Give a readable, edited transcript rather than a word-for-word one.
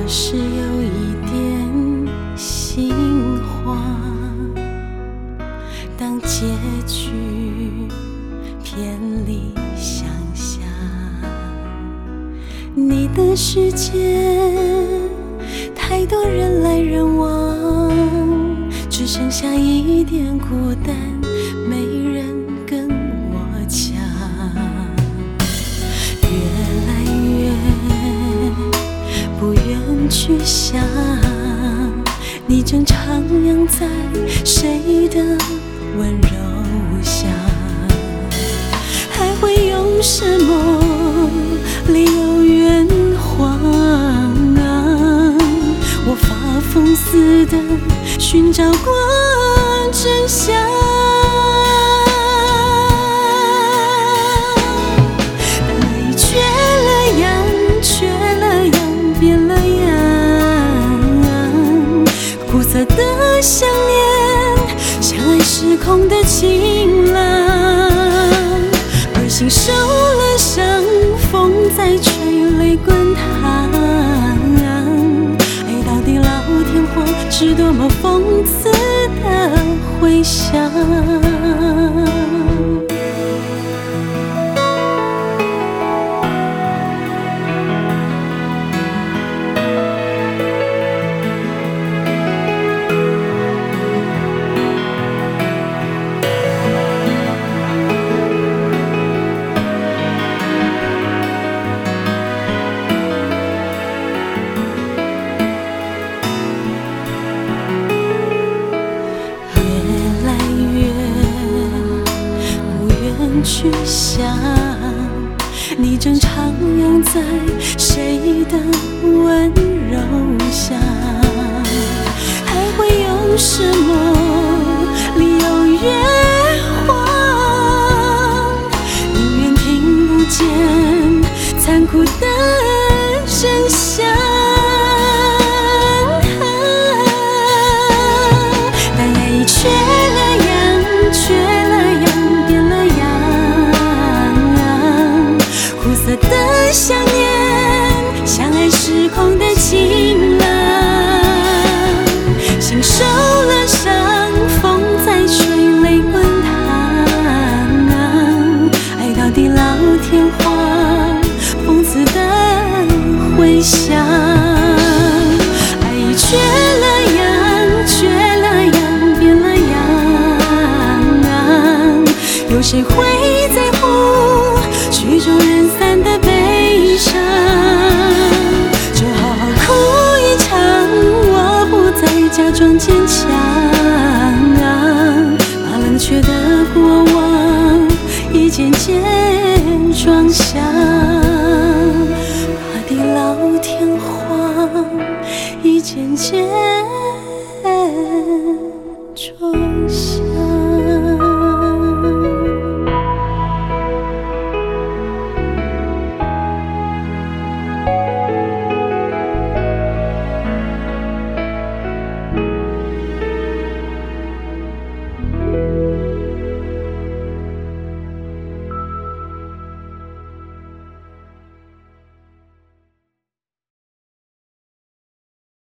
是有一点心慌，当结局偏离想象，你的世界太多人来人往，只剩下一点孤单，没人跟我抢。越来越不愿去想，你正徜徉在谁的温柔乡，还会用什么理由圆谎啊？我发疯似的寻找过真相，当爱缺了氧，缺了氧，变了样，苦涩的想念，相爱失控的情郎，而心受了伤，风在吹，泪滚烫，爱到地老天荒，是多么讽刺的回响。去想，你正徜徉在谁的温柔乡，还会有什么理由圆谎？宁愿听不见残酷的真相。但爱已缺了氧，缺了氧，变了样，苦涩的想念，相爱失控的情郎，心受了伤，风在吹，泪滚烫，爱到地老天荒，讽刺的回响。爱已缺了氧，缺了氧，变了样，有谁会